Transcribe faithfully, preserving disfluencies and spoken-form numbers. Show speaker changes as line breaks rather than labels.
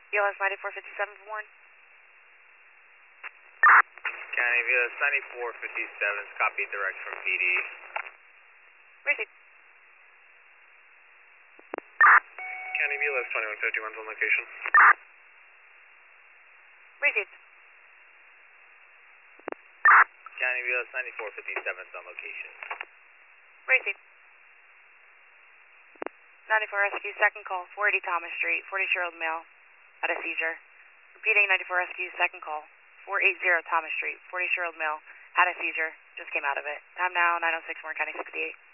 B L S ninety-four fifty-seven for Warren.
County B L S ninety-four fifty-seven, copy direct from P D.
Received.
County B L S twenty-one fifty-one on location.
Received.
County B L S ninety-four fifty-seven on location.
Received. ninety-four Rescue, second call, four eighty Thomas Street, forty-year-old male, had a seizure. Repeating ninety-four Rescue, second call, four eighty Thomas Street, forty-year-old male, had a seizure, just came out of it. Time now, nine oh six Warren County sixty-eight.